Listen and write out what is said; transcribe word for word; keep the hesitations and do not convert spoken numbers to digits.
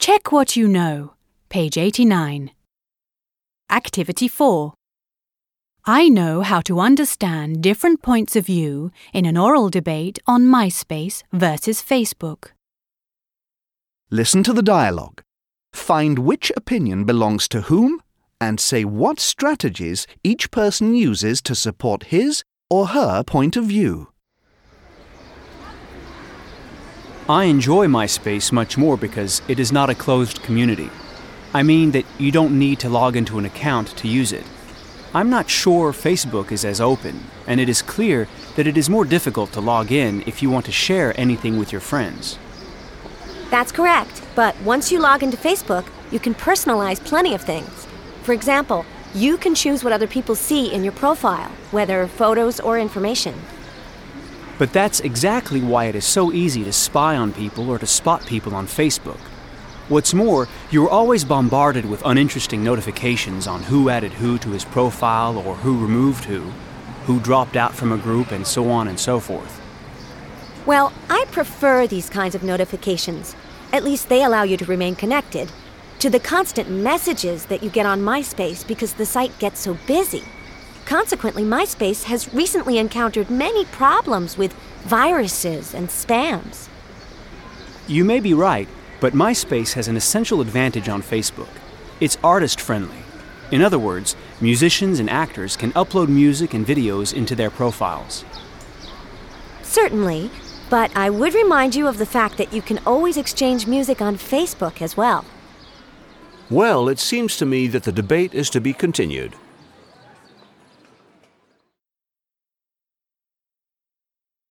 Check what you know. Page eighty-nine. Activity four. I know how to understand different points of view in an oral debate on MySpace versus Facebook. Listen to the dialogue. Find which opinion belongs to whom and say what strategies each person uses to support his or her point of view. I enjoy MySpace much more because it is not a closed community. I mean that you don't need to log into an account to use it. I'm not sure Facebook is as open, and it is clear that it is more difficult to log in if you want to share anything with your friends. That's correct, but once you log into Facebook, you can personalize plenty of things. For example, you can choose what other people see in your profile, whether photos or information. But that's exactly why it is so easy to spy on people or to spot people on Facebook. What's more, you're always bombarded with uninteresting notifications on who added who to his profile or who removed who, who dropped out from a group, and so on and so forth. Well, I prefer these kinds of notifications. At least they allow you to remain connected to the constant messages that you get on MySpace because the site gets so busy. Consequently, MySpace has recently encountered many problems with viruses and spams. You may be right, but MySpace has an essential advantage on Facebook. It's artist-friendly. In other words, musicians and actors can upload music and videos into their profiles. Certainly, but I would remind you of the fact that you can always exchange music on Facebook as well. Well, it seems to me that the debate is to be continued.